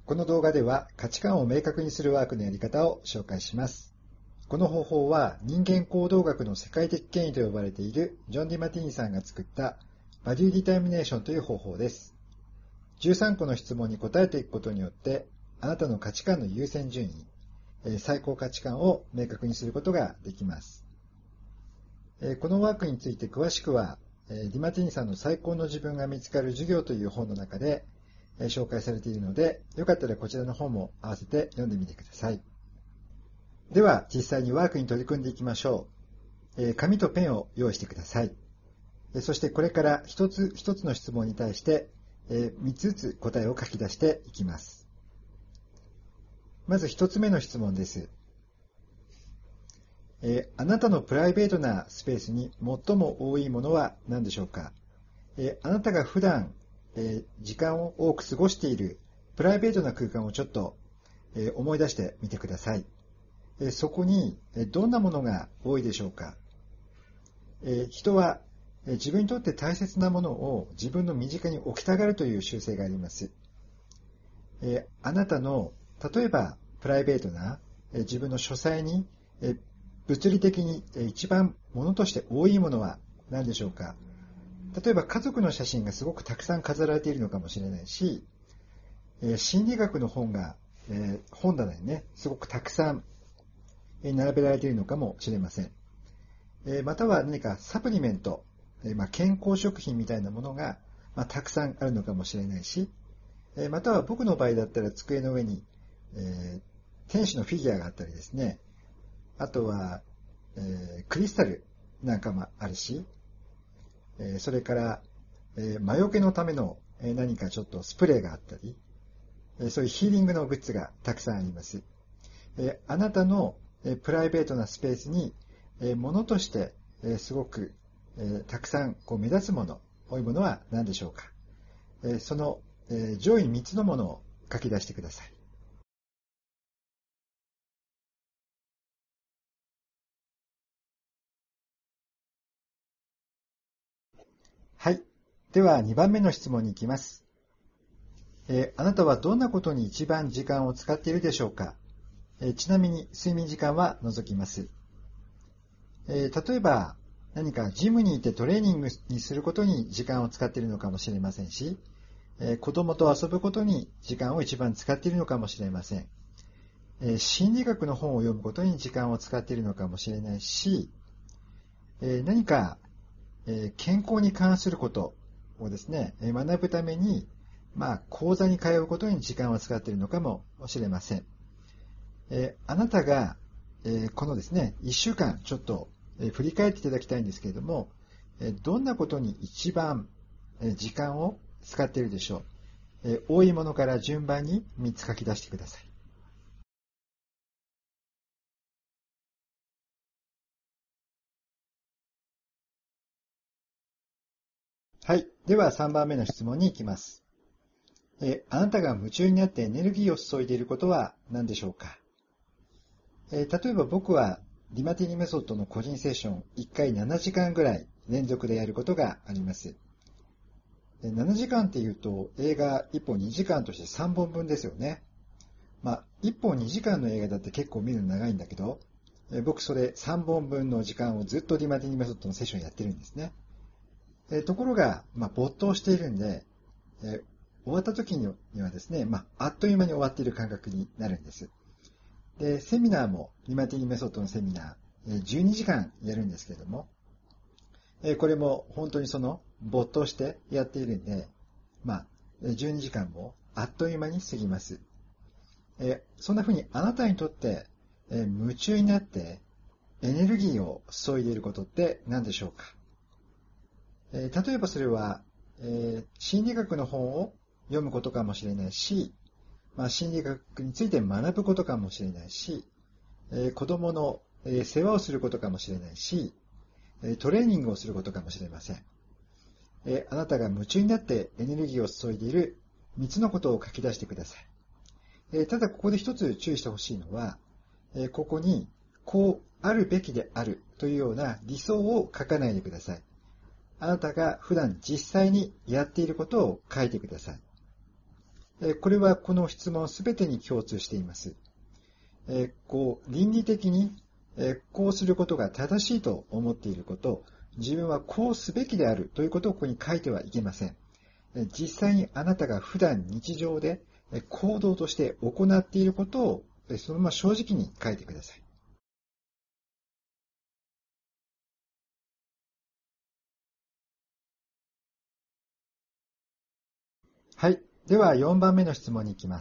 この動画では価値観を明確にするワークのやり方を紹介します。この方法は人間行動学の世界的権威と呼ばれているジョン・ディマティーニさんが作ったバリューディターミネーションという方法です。13個の質問に答えていくことによってあなたの価値観の優先順位、最高価値観を明確にすることができます。このワークについて詳しくはディマティーニさんの最高の自分が見つかる授業という本の中で紹介されているので、よかったらこちらの本も合わせて読んでみてください。では実際にワークに取り組んでいきましょう。紙とペンを用意してください。そしてこれから一つ一つの質問に対して3つずつ答えを書き出していきます。まず1つ目の質問です。あなたのプライベートなスペースに最も多いものは何でしょうか。あなたが普段、時間を多く過ごしているプライベートな空間をちょっと、思い出してみてください。そこに、どんなものが多いでしょうか。人は、自分にとって大切なものを自分の身近に置きたがるという習性があります。あなたの例えばプライベートな、自分の書斎に、物理的に一番ものとして多いものは何でしょうか。例えば家族の写真がすごくたくさん飾られているのかもしれないし、心理学の本が、本棚にね、すごくたくさん並べられているのかもしれません。または何かサプリメント、健康食品みたいなものが、たくさんあるのかもしれないし、または僕の場合だったら机の上に、天使のフィギュアがあったりですね、あとは、クリスタルなんかもあるし、それから、魔除けのための、何かちょっとスプレーがあったり、そういうヒーリングのグッズがたくさんあります。あなたの、プライベートなスペースに、ものとして、すごく、たくさんこう目立つもの、多いものは何でしょうか。その、上位3つのものを書き出してください。はい。では2番目の質問に行きます。あなたはどんなことに一番時間を使っているでしょうか。ちなみに睡眠時間は除きます。例えば何かジムに行ってトレーニングにすることに時間を使っているのかもしれませんし、子供と遊ぶことに時間を一番使っているのかもしれません。心理学の本を読むことに時間を使っているのかもしれないし、何か健康に関することをですね、学ぶために、講座に通うことに時間を使っているのかもしれません。あなたが、このですね、1週間ちょっと、振り返っていただきたいんですけれども、どんなことに一番、時間を使っているでしょう。多いものから順番に3つ書き出してください。はい。では3番目の質問に行きます。あなたが夢中になってエネルギーを注いでいることは何でしょうか。例えば僕はディマティニメソッドの個人セッション1回7時間ぐらい連続でやることがあります。7時間っていうと映画1本2時間として3本分ですよね。1本2時間の映画だって結構見るの長いんだけど、僕それ3本分の時間をずっとディマティニメソッドのセッションやってるんですね。ところが、没頭しているんで、終わった時にはですね、あっという間に終わっている感覚になるんです。で、セミナーも、ディマティニメソッドのセミナー、12時間やるんですけれども、これも本当に没頭してやっているんで、12時間もあっという間に過ぎます。そんな風にあなたにとって、夢中になってエネルギーを注いでいることって何でしょうか。例えばそれは、心理学の本を読むことかもしれないし、心理学について学ぶことかもしれないし、子供の、世話をすることかもしれないし、トレーニングをすることかもしれません。あなたが夢中になってエネルギーを注いでいる3つのことを書き出してください。ただここで一つ注意してほしいのは、ここにこうあるべきであるというような理想を書かないでください。あなたが普段実際にやっていることを書いてください。 これはこの質問すべてに共通しています。倫理的にこうすることが正しいと思っていること、自分はこうすべきであるということをここに書いてはいけません。実際にあなたが普段日常で行動として行っていることをそのまま正直に書いてください。はい。では4番目の質問に行きます。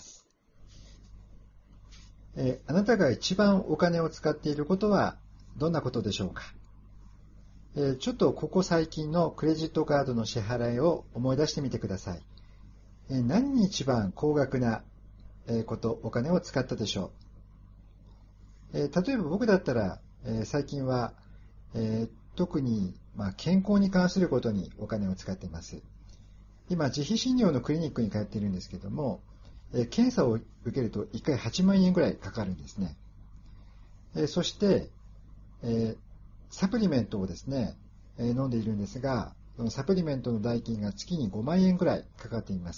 あなたが一番お金を使っていることはどんなことでしょうか？ちょっとここ最近のクレジットカードの支払いを思い出してみてください。何に一番高額なお金を使ったでしょう？例えば僕だったら、最近は、特に、健康に関することにお金を使っています。今、自費診療のクリニックに通っているんですけども、検査を受けると1回8万円ぐらいかかるんですね。そして、サプリメントをですね、飲んでいるんですが、そのサプリメントの代金が月に5万円ぐらいかかっています。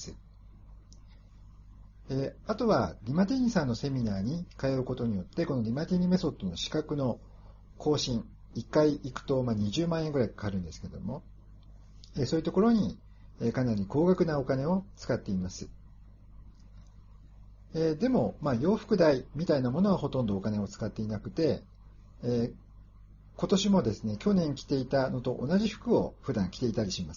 あとは、ディマティーニさんのセミナーに通うことによって、このディマティーニメソッドの資格の更新、1回行くと20万円ぐらいかかるんですけども、そういうところにかなり高額なお金を使っています。でも、洋服代みたいなものはほとんどお金を使っていなくて、今年もですね、去年着ていたのと同じ服を普段着ていたりします。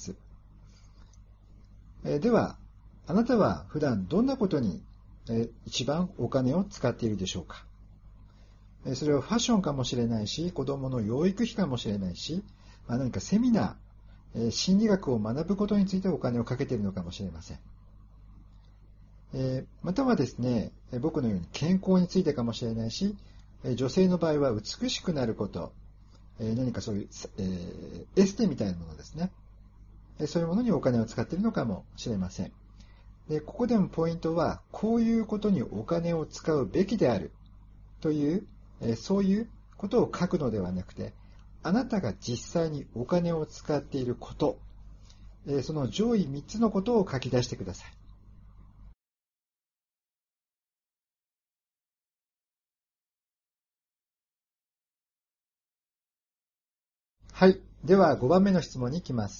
では、あなたは普段どんなことに一番お金を使っているでしょうか？それはファッションかもしれないし、子供の養育費かもしれないし、何かセミナー、心理学を学ぶことについてお金をかけているのかもしれません。またはですね、僕のように健康についてかもしれないし、女性の場合は美しくなること、何かそういう、エステみたいなものですね。そういうものにお金を使っているのかもしれません。で、ここでもポイントは、こういうことにお金を使うべきであるという、そういうことを書くのではなくて、あなたが実際にお金を使っていること、その上位3つのことを書き出してください。はい。では5番目の質問に行きます。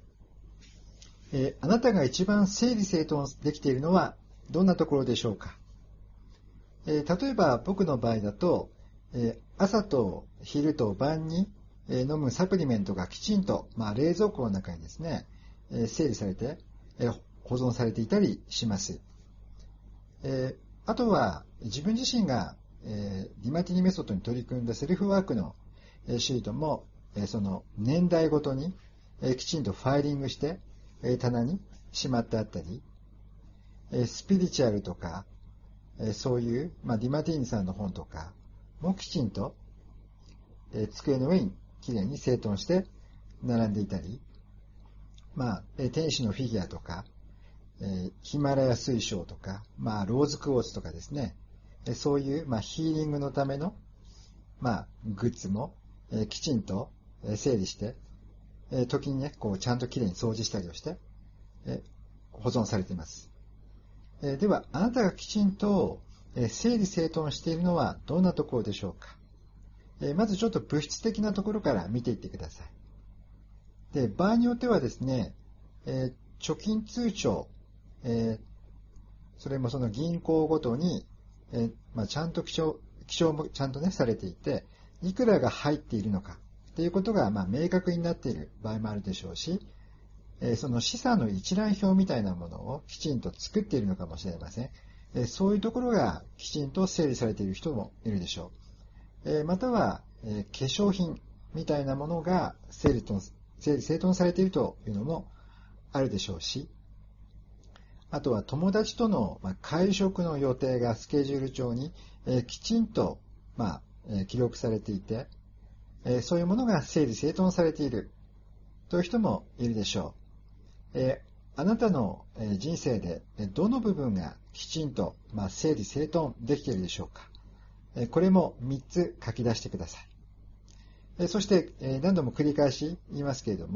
あなたが一番整理整頓できているのはどんなところでしょうか？例えば僕の場合だと、朝と昼と晩に飲むサプリメントがきちんと、冷蔵庫の中にですね、整理されて、保存されていたりします。あとは自分自身が、ディマティニメソッドに取り組んだセルフワークの、シートも、その年代ごとに、きちんとファイリングして、棚にしまってあったり、スピリチュアルとか、そういう、ディマティーニさんの本とかもきちんと、机の上にきれいに整頓して並んでいたり、天使のフィギュアとか、ヒマラヤ水晶とか、ローズクォーツとかですね、そういう、ヒーリングのための、グッズも、きちんと整理して、時にね、ちゃんときれいに掃除したりをして、保存されています。では、あなたがきちんと整理整頓しているのはどんなところでしょうか？まずちょっと物質的なところから見ていってください。で、場合によってはですね、貯金通帳、それもその銀行ごとに、ちゃんと記帳もちゃんとね、されていて、いくらが入っているのかっていうことが、明確になっている場合もあるでしょうし、その資産の一覧表みたいなものをきちんと作っているのかもしれません。そういうところがきちんと整理されている人もいるでしょう。または、化粧品みたいなものが整理整頓されているというのもあるでしょうし、あとは友達との会食の予定がスケジュール帳にきちんと記録されていて、そういうものが整理整頓されているという人もいるでしょう。あなたの人生でどの部分がきちんと整理整頓できているでしょうか？これも3つ書き出してください。そして何度も繰り返し言いますけれども、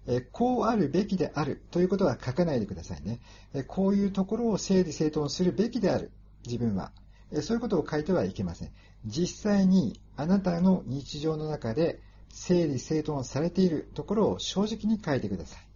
こうあるべきであるということは書かないでくださいね。こういうところを整理整頓するべきである、自分は。そういうことを書いてはいけません。実際にあなたの日常の中で整理整頓されているところを正直に書いてください。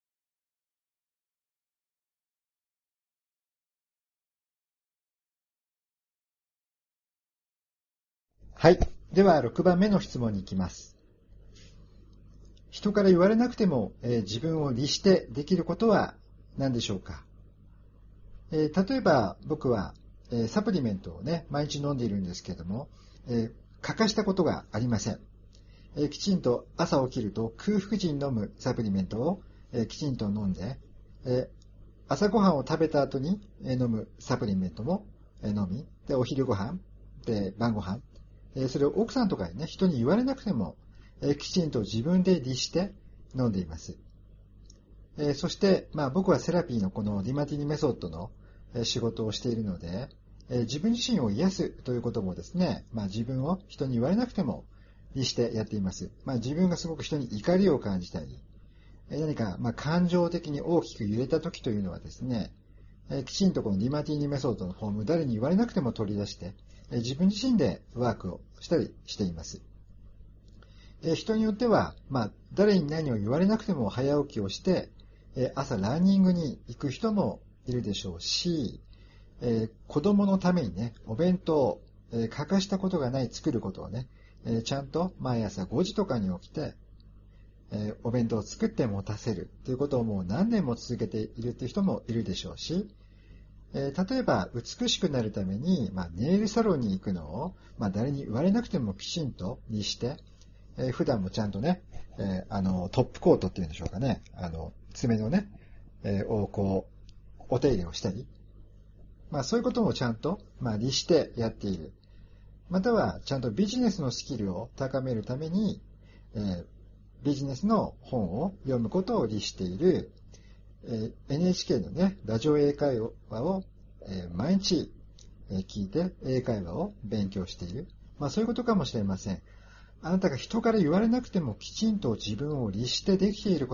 はい。では6番目の質問に行きます。人から言われなくても、自分を律してできることは何でしょうか。例えば僕は、サプリメントをね、毎日飲んでいるんですけれども、欠かしたことがありません。きちんと朝起きると空腹時に飲むサプリメントを、きちんと飲んで、朝ごはんを食べた後に、飲むサプリメントも、飲み、で、お昼ごはん、で、晩ごはん、それを奥さんとかにね、人に言われなくても、きちんと自分で律して飲んでいます。そして、僕はセラピーのこのディマティニメソッドの仕事をしているので、自分自身を癒すということもですね、自分を人に言われなくても律してやっています。自分がすごく人に怒りを感じたり、何か感情的に大きく揺れた時というのはですね、きちんとこのディマティニメソッドのフォーム、誰に言われなくても取り出して、自分自身でワークをしたりしています。人によっては、誰に何を言われなくても早起きをして、朝ランニングに行く人もいるでしょうし、子供のためにね、お弁当、欠かしたことがない作ることをね、ちゃんと毎朝5時とかに起きて、お弁当を作って持たせるということをもう何年も続けているという人もいるでしょうし、例えば美しくなるために、ネイルサロンに行くのを、誰に言われなくてもきちんとにして、普段もちゃんとね、トップコートっていうんでしょうかね、爪のね、をこう、お手入れをしたり、そういうこともちゃんと、律してやっている。または、ちゃんとビジネスのスキルを高めるために、ビジネスの本を読むことを律している、NHK のね、ラジオ英会話を、毎日、聞いて英会話を勉強している。そういうことかもしれません。あなたが人から言われなくてもきちんと自分を律してできていること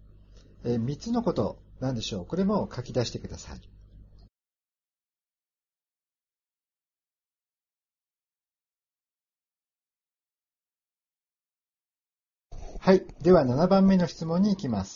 、3つのことなんでしょう。これも書き出してください。はい。では7番目の質問に行きます。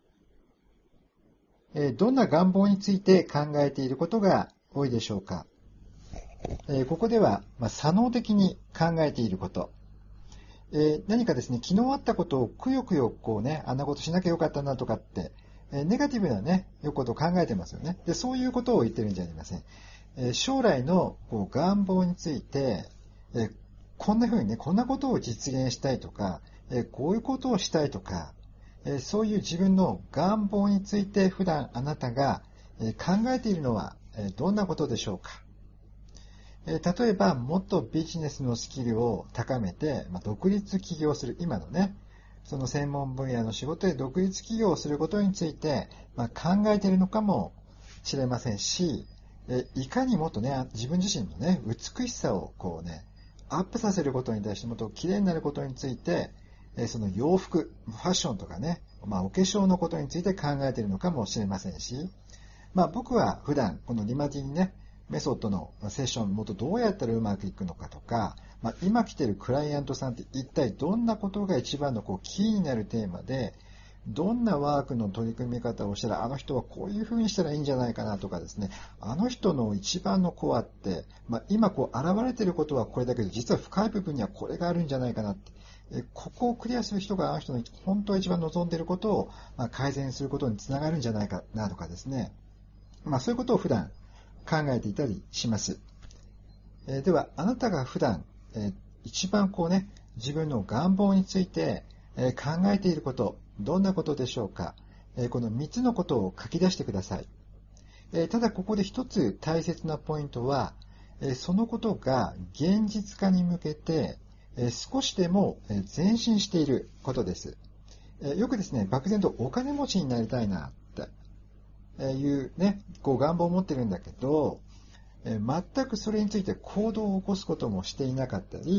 どんな願望について考えていることが多いでしょうか。ここでは、左脳的に考えていること。何かですね、昨日あったことをくよくよこうね、あんなことしなきゃよかったなとかって、ネガティブなね、よことを考えてますよね。で、そういうことを言ってるんじゃありません。将来のこう願望について、こんな風にね、こんなことを実現したいとか、こういうことをしたいとか、そういう自分の願望について普段あなたが考えているのはどんなことでしょうか。例えば、もっとビジネスのスキルを高めて、独立起業する、今のね、その専門分野の仕事で独立起業をすることについて、考えているのかもしれませんし、いかにもっとね、自分自身のね、美しさをこうね、アップさせることに対して、もっと綺麗になることについて、その洋服、ファッションとかね、お化粧のことについて考えているのかもしれませんし、僕は普段、このリマティにね、メソッドのセッション、もっとどうやったらうまくいくのかとか、今来てるクライアントさんって一体どんなことが一番のこうキーになるテーマで、どんなワークの取り組み方をしたら、あの人はこういうふうにしたらいいんじゃないかなとかですね、あの人の一番のコアって、今こう現れてることはこれだけど、実は深い部分にはこれがあるんじゃないかなって。ここをクリアする人があの人の本当は一番望んでいることを、改善することにつながるんじゃないかなとかですね。そういうことを普段考えていたりします。では、あなたが普段、一番こうね、自分の願望について、考えていること、どんなことでしょうか。この3つのことを書き出してください。ただここで一つ大切なポイントは、そのことが現実化に向けて、少しでも前進していることです。よくですね、漠然とお金持ちになりたいなっていうね、こう願望を持ってるんだけど、全くそれについて行動を起こすこともしていなかったり、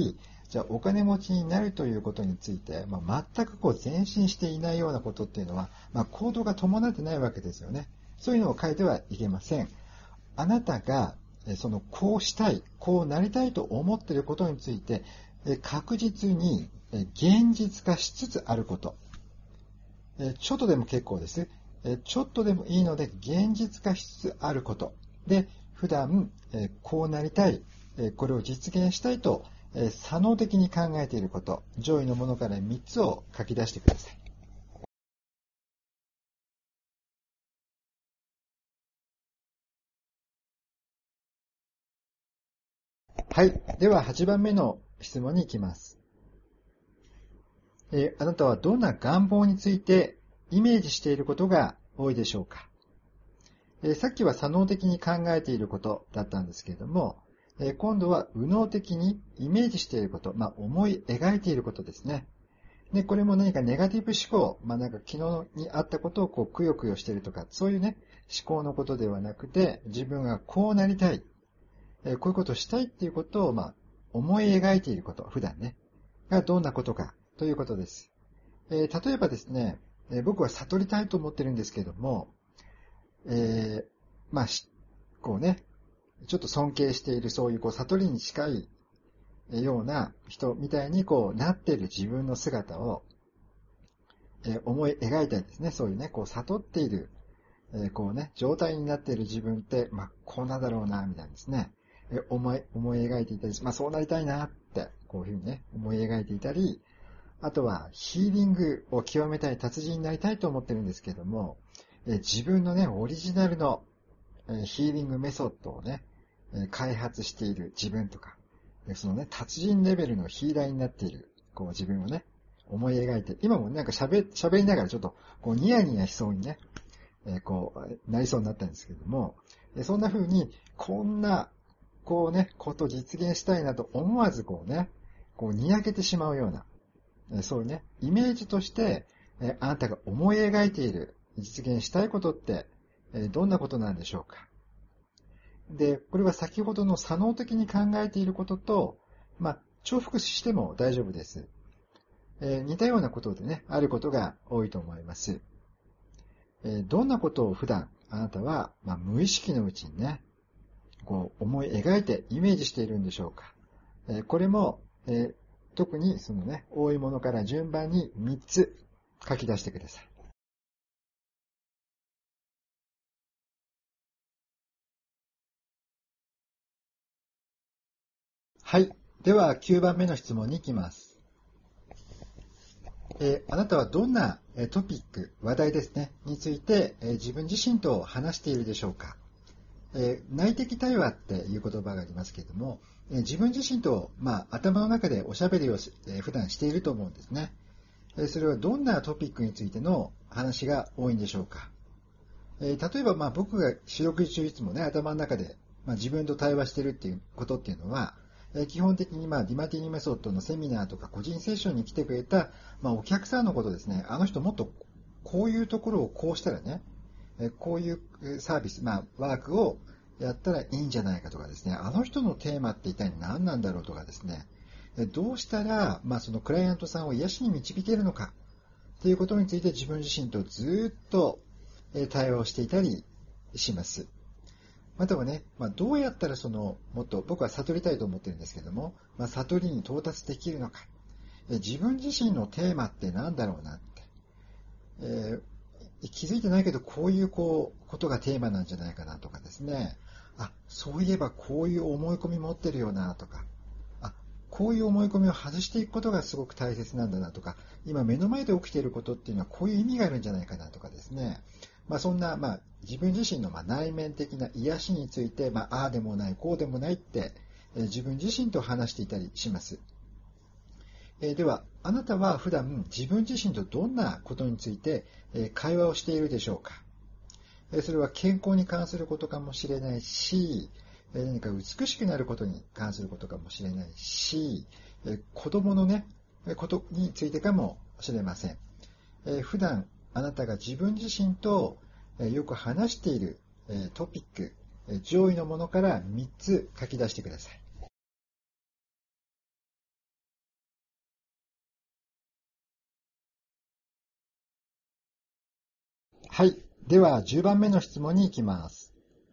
じゃあお金持ちになるということについて、全く前進していないようなことっていうのは、行動が伴ってないわけですよね。そういうのを書いてはいけません。あなたがこうしたい、こうなりたいと思っていることについて、確実に現実化しつつあること。ちょっとでも結構です。ちょっとでもいいので現実化しつつあること。で、普段こうなりたい、これを実現したいと、作能的に考えていること、上位のものから3つを書き出してください。はい。では8番目の質問に行きます。あなたはどんな願望についてイメージしていることが多いでしょうか？さっきは作能的に考えていることだったんですけれども、今度は右脳的にイメージしていること、思い描いていることですね。で、これも何かネガティブ思考、なんか昨日にあったことをくよくよしているとか、そういうね、思考のことではなくて、自分がこうなりたい、こういうことをしたいっていうことを、思い描いていること、普段ね、がどんなことかということです。例えばですね、僕は悟りたいと思ってるんですけども、えーまあ、こうね、ちょっと尊敬しているそういう悟りに近いような人みたいになっている自分の姿を、思い描いたいですね。そういうね、悟っている、状態になっている自分って、こうなんだろうな、みたいなですね、思い描いていたり、そうなりたいなって、こういうふうにね、思い描いていたり、あとはヒーリングを極めたい、達人になりたいと思ってるんですけども、自分のね、オリジナルのヒーリングメソッドをね、開発している自分とか、そのね、達人レベルのヒーラーになっている、自分をね、思い描いて、今もなんか喋りながらちょっと、ニヤニヤしそうにね、なりそうになったんですけども、そんな風に、こんな、ことを実現したいなと思わずにやけてしまうような、そういうね、イメージとして、あなたが思い描いている、実現したいことって、どんなことなんでしょうか？で、これは先ほどの作能的に考えていることと、重複しても大丈夫です。似たようなことでね、あることが多いと思います。どんなことを普段あなたは、無意識のうちにね、思い描いてイメージしているんでしょうか？これも、特にそのね、多いものから順番に3つ書き出してください。はい。では9番目の質問に行きます。あなたはどんなトピック、話題ですね、について自分自身と話しているでしょうか？内的対話っていう言葉がありますけれども、自分自身と、頭の中でおしゃべりを普段していると思うんですね。それはどんなトピックについての話が多いんでしょうか？例えば、僕が四六時中いつもね、頭の中で、自分と対話してるっていうことっていうのは、基本的に、ディマティニメソッドのセミナーとか個人セッションに来てくれた、お客さんのことですね。あの人もっとこういうところをこうしたらね、こういうサービス、ワークをやったらいいんじゃないかとかですね、あの人のテーマって一体何なんだろうとかですね、どうしたら、そのクライアントさんを癒しに導けるのかということについて自分自身とずっと対話をしていたりします。またはね、どうやったらもっと僕は悟りたいと思ってるんですけども、悟りに到達できるのか。自分自身のテーマって何だろうなって。気づいてないけど、こういうことがテーマなんじゃないかなとかですね。あ、そういえばこういう思い込み持ってるよなとか。あ、こういう思い込みを外していくことがすごく大切なんだなとか、今目の前で起きていることっていうのはこういう意味があるんじゃないかなとかですね。そんな、自分自身の内面的な癒しについて、ああでもない、こうでもないって、自分自身と話していたりします。では、あなたは普段自分自身とどんなことについて会話をしているでしょうか？それは健康に関することかもしれないし、何か美しくなることに関することかもしれないし、子供のね、ことについてかもしれません。普段あなたが自分自身とよく話しているトピック、上位のものから3つ書き出してください。 はい。では、10番目の質問に行きます。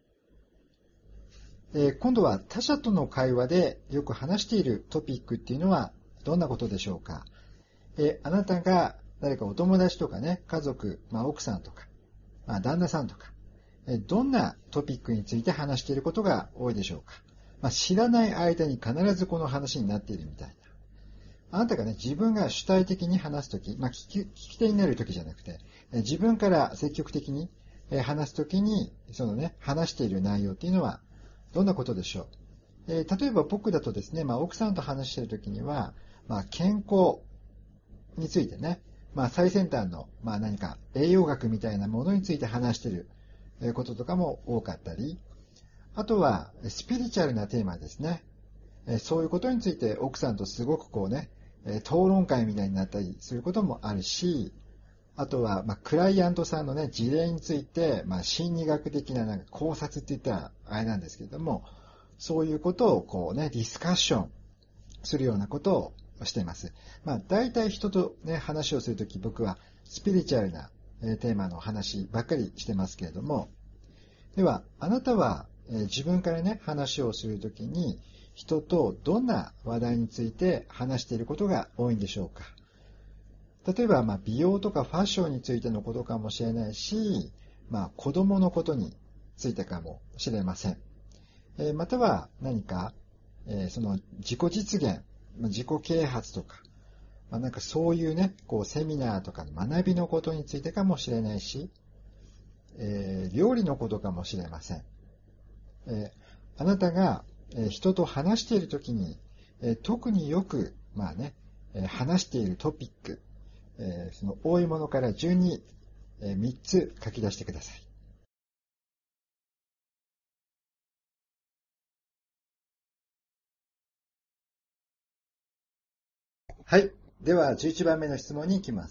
今度は他者との会話でよく話しているトピックっていうのはどんなことでしょうか？あなたが誰かお友達とかね、家族、奥さんとか、旦那さんとか、どんなトピックについて話していることが多いでしょうか？知らない間に必ずこの話になっているみたいな。あなたがね、自分が主体的に話すとき、聞き手になるときじゃなくて、自分から積極的に話すときに、そのね、話している内容っていうのはどんなことでしょう？例えば僕だとですね、奥さんと話しているときには、健康についてね、最先端の、何か栄養学みたいなものについて話していることとかも多かったり、あとはスピリチュアルなテーマですね。そういうことについて奥さんとすごくこうね、討論会みたいになったりすることもあるし、あとは、クライアントさんのね、事例について、心理学的な考察って言ったらあれなんですけれども、そういうことをこうね、ディスカッションするようなことをしています。大体人とね、話をするとき僕はスピリチュアルなテーマの話ばっかりしてますけれども、では、あなたは自分からね、話をするときに、人とどんな話題について話していることが多いんでしょうか？例えば、美容とかファッションについてのことかもしれないし、子供のことについてかもしれません。または何か、その自己実現、自己啓発とか、そういうね、こうセミナーとかの学びのことについてかもしれないし、料理のことかもしれません。あなたが人と話しているときに、特によく、話しているトピック、その多いものから順に3つ書き出してください。はい。では、11番目の質問に行きます。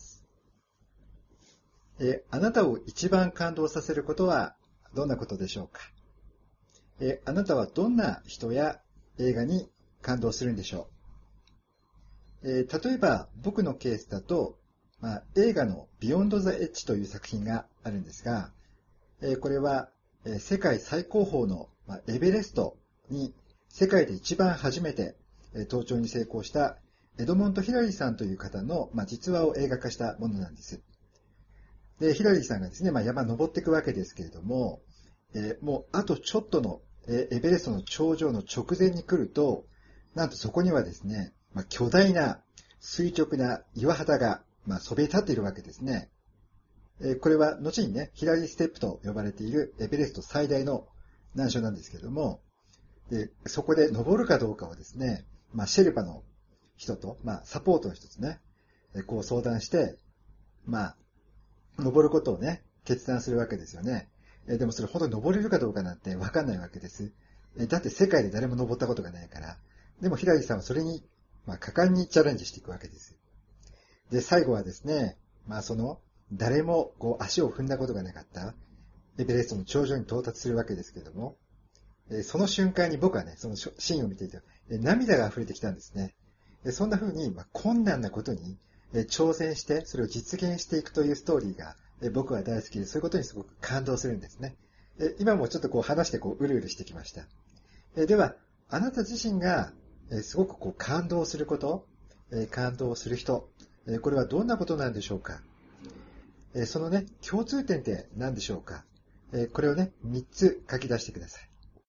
あなたを一番感動させることはどんなことでしょうか？あなたはどんな人や映画に感動するんでしょう？例えば僕のケースだと、映画のビヨンド・ザ・エッジという作品があるんですが、これは、世界最高峰の、エベレストに世界で一番初めて、登頂に成功したエドモント・ヒラリーさんという方の、実話を映画化したものなんです。で、ヒラリーさんがですね、山登っていくわけですけれども、もうあとちょっとの、エベレストの頂上の直前に来ると、なんとそこにはですね、巨大な垂直な岩肌が、そびえ立っているわけですね。これは後にね、ヒラリーステップと呼ばれているエベレスト最大の難所なんですけれども、でそこで登るかどうかをですね、シェルパの人と、サポートの人とね、こう相談して、登ることをね、決断するわけですよね。でもそれ本当に登れるかどうかなんてわかんないわけです。だって世界で誰も登ったことがないから。でもヒラリーさんはそれに、果敢にチャレンジしていくわけです。で、最後はですね、その、誰もこう足を踏んだことがなかったエベレストの頂上に到達するわけですけれども、その瞬間に僕はね、そのシーンを見ていて、涙が溢れてきたんですね。そんな風に、困難なことに挑戦して、それを実現していくというストーリーが僕は大好きで、そういうことにすごく感動するんですね。今もちょっとこう話してうるうるしてきました。では、あなた自身がすごくこう感動すること、感動する人、これはどんなことなんでしょうか？そのね、共通点って何でしょうか？これをね、3つ書き出してください。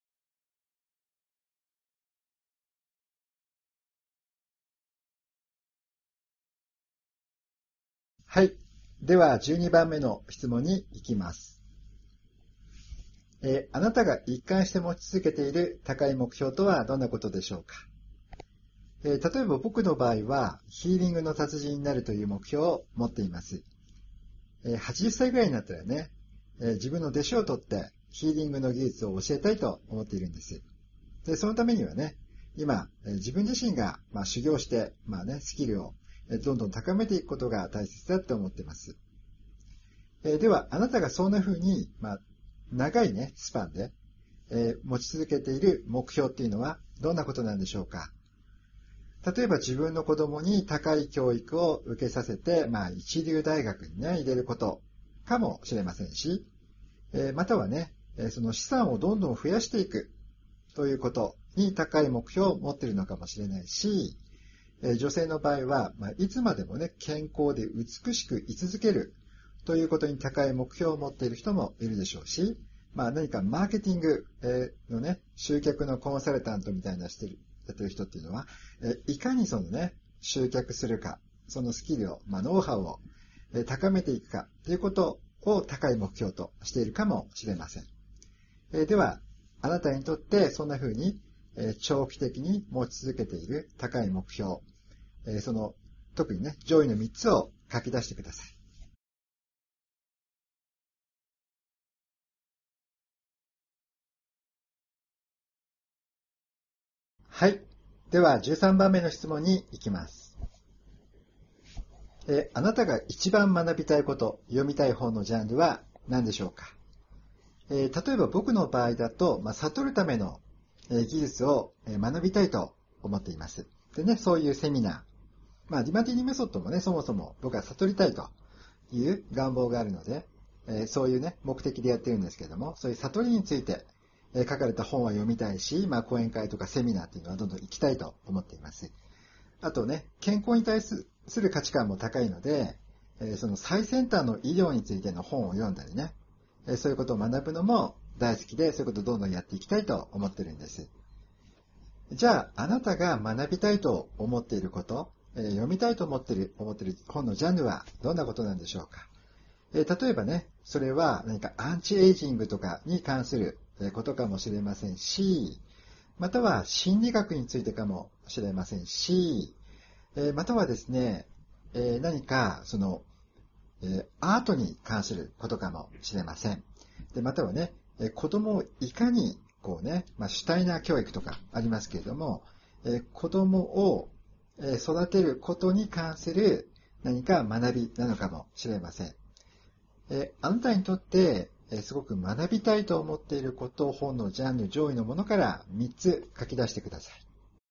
はい。では、12番目の質問に行きます。あなたが一貫して持ち続けている高い目標とはどんなことでしょうか？例えば僕の場合は、ヒーリングの達人になるという目標を持っています。80歳ぐらいになったらね、自分の弟子を取ってヒーリングの技術を教えたいと思っているんです。で、そのためにはね、今、自分自身が、修行して、スキルをどんどん高めていくことが大切だと思っています。では、あなたがそんな風に、長いね、スパンで、持ち続けている目標っていうのはどんなことなんでしょうか？例えば自分の子供に高い教育を受けさせて、一流大学にね、入れること。 かもしれませんし、またはね、その資産をどんどん増やしていくということに高い目標を持っているのかもしれないし、女性の場合は、いつまでもね、健康で美しく居続けるということに高い目標を持っている人もいるでしょうし、何かマーケティングのね、集客のコンサルタントみたいなやってる人っていうのは、いかにそのね、集客するか、そのスキルを、ノウハウを高めていくかということを高い目標としているかもしれません。では、あなたにとってそんな風に長期的に持ち続けている高い目標、その特にね、上位の3つを書き出してください。はい。では、13番目の質問に行きます。あなたが一番学びたいこと、読みたい本のジャンルは何でしょうか？例えば僕の場合だと、悟るための技術を学びたいと思っています。でね、そういうセミナー。ディマティーニメソッドもね、そもそも僕は悟りたいという願望があるので、そういうね、目的でやってるんですけども、そういう悟りについて書かれた本は読みたいし、講演会とかセミナーっていうのはどんどん行きたいと思っています。あとね、健康に対する価値観も高いので、その最先端の医療についての本を読んだりね、そういうことを学ぶのも大好きで、そういうことをどんどんやっていきたいと思ってるんです。じゃあ、あなたが学びたいと思っていること、読みたいと思っている本のジャンルはどんなことなんでしょうか？例えばね、それは何かアンチエイジングとかに関することかもしれませんし、または心理学についてかもしれませんし、またはですね、何かその、アートに関することかもしれません。で、またはね、子供をいかにこうね、シュタイナー教育とかありますけれども、子供を育てることに関する何か学びなのかもしれません。あなたにとってすごく学びたいと思っていることを本のジャンル上位のものから3つ書き出してください。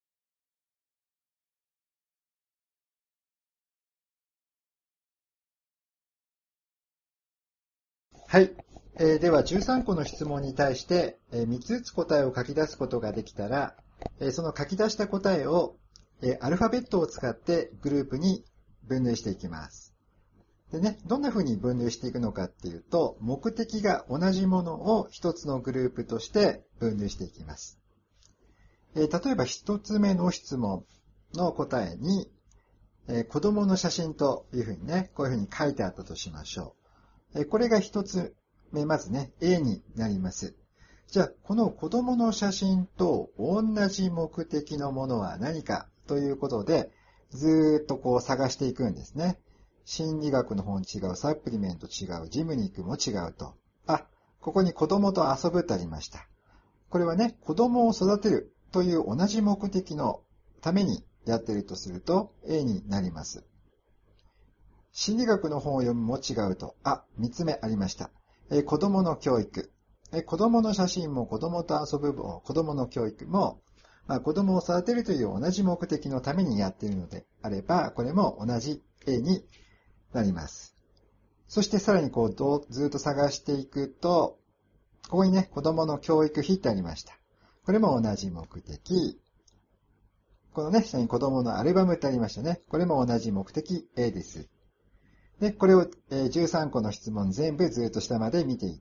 はい。では13個の質問に対して3つずつ答えを書き出すことができたら、その書き出した答えをアルファベットを使ってグループに分類していきます。でね、どんな風に分類していくのかっていうと、目的が同じものを一つのグループとして分類していきます。例えば一つ目の質問の答えに、子供の写真という風にね、こういう風に書いてあったとしましょう。これが一つ目、まずね、A になります。じゃあ、この子供の写真と同じ目的のものは何かということで、ずーっとこう探していくんですね。心理学の本違う、サプリメント違う、ジムに行くも違うと。ここに子供と遊ぶってありました。これはね、子供を育てるという同じ目的のためにやっているとすると A になります。心理学の本を読むも違うと。3つ目ありました。子供の教育。子供の写真も子供と遊ぶも子供の教育も、子供を育てるという同じ目的のためにやっているのであれば、これも同じ A になります。そしてさらにこうずっと探していくと、ここにね、子供の教育費ってありました。これも同じ目的。このね、下に子供のアルバムってありましたね。これも同じ目的 A です。で、これを13個の質問全部ずっと下まで見ていって、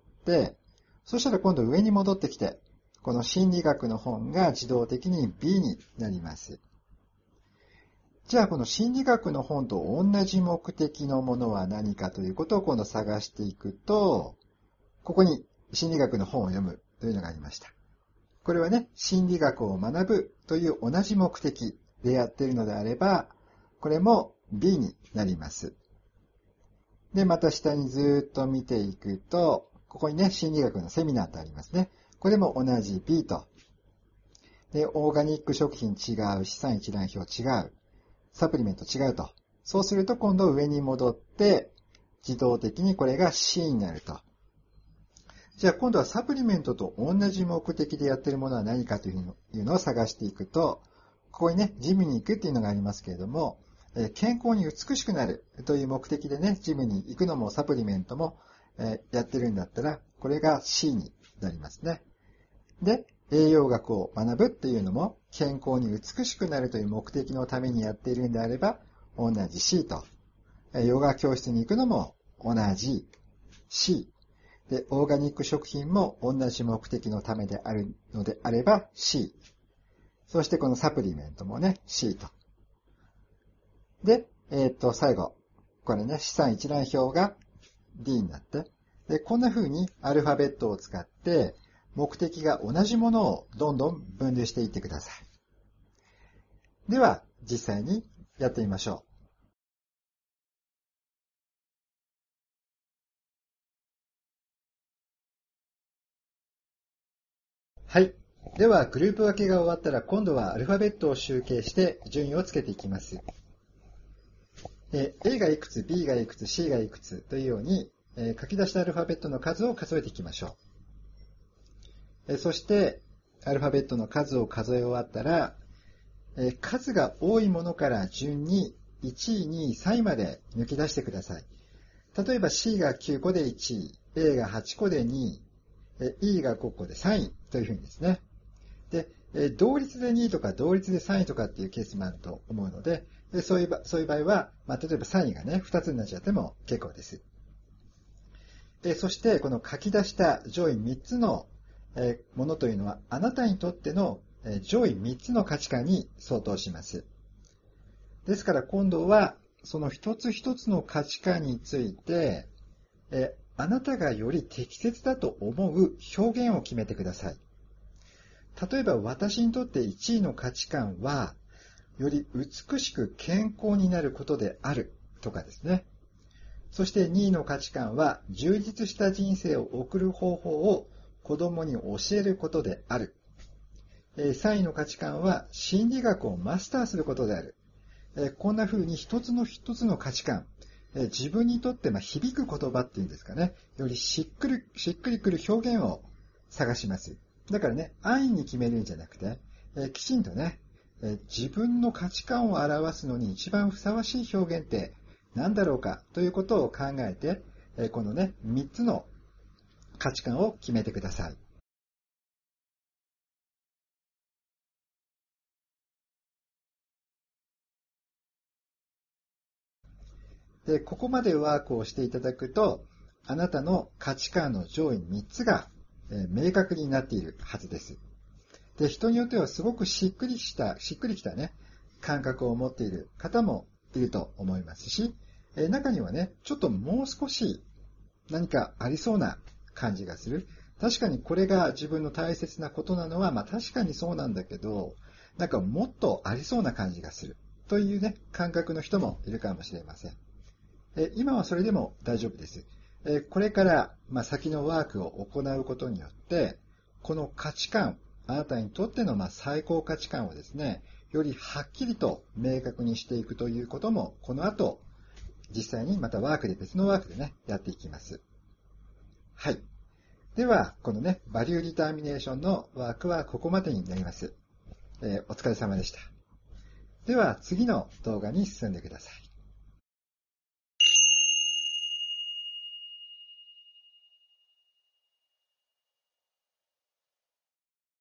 そしたら今度上に戻ってきて、この心理学の本が自動的に B になります。じゃあこの心理学の本と同じ目的のものは何かということを今度探していくと、ここに心理学の本を読むというのがありました。これはね、心理学を学ぶという同じ目的でやっているのであれば、これも B になります。で、また下にずっと見ていくと、ここにね、心理学のセミナーとありますね。これも同じ B と。で、オーガニック食品違う、資産一覧表違う、サプリメント違うと。そうすると今度上に戻って、自動的にこれが C になると。じゃあ今度はサプリメントと同じ目的でやっているものは何かというのを探していくと、ここにね、ジムに行くっていうのがありますけれども、健康に美しくなるという目的でね、ジムに行くのもサプリメントもやってるんだったら、これが C になりますね。で、栄養学を学ぶっていうのも、健康に美しくなるという目的のためにやっているんであれば、同じ C と、ヨガ教室に行くのも同じ C。で、オーガニック食品も同じ目的のためであるのであれば C。そしてこのサプリメントもね、C と。で、最後。これね、資産一覧表が D になって、で、こんな風にアルファベットを使って、目的が同じものをどんどん分類していってください。では、実際にやってみましょう。はい。では、グループ分けが終わったら、今度はアルファベットを集計して順位をつけていきます。A がいくつ、B がいくつ、C がいくつというように、書き出したアルファベットの数を数えていきましょう。そして、アルファベットの数を数え終わったら、数が多いものから順に1位、2位、3位まで抜き出してください。例えば C が9個で1位、A が8個で2位、E が5個で3位というふうにですね。で、同率で2位とか同率で3位とかっていうケースもあると思うので、そういう場合は、例えば3位がね、2つになっちゃっても結構です。そして、この書き出した上位3つのものというのは、あなたにとっての上位3つの価値観に相当します。ですから今度は、その一つ一つの価値観について、あなたがより適切だと思う表現を決めてください。例えば私にとって1位の価値観は、より美しく健康になることであるとかですね。そして2位の価値観は、充実した人生を送る方法を子供に教えることである。3位の価値観は、心理学をマスターすることである。こんな風に一つの一つの価値観、自分にとって響く言葉っていうんですかね、よりしっくりくる表現を探します。だからね、安易に決めるんじゃなくて、きちんとね、自分の価値観を表すのに一番ふさわしい表現って何だろうかということを考えて、このね、3つの価値観を決めてください。で、ここまでワークをしていただくと、あなたの価値観の上位3つが、明確になっているはずです。で、人によってはすごくしっくりきたね、感覚を持っている方もいると思いますし、中にはね、ちょっともう少し何かありそうな感じがする。確かにこれが自分の大切なことなのは、確かにそうなんだけど、なんかもっとありそうな感じがする。というね、感覚の人もいるかもしれません。今はそれでも大丈夫です。これから、先のワークを行うことによって、この価値観、あなたにとっての最高価値観をですね、よりはっきりと明確にしていくということも、この後、実際にまた別のワークでね、やっていきます。はい。では、このね、バリューディターミネーションのワークはここまでになります。お疲れ様でした。では、次の動画に進んでください。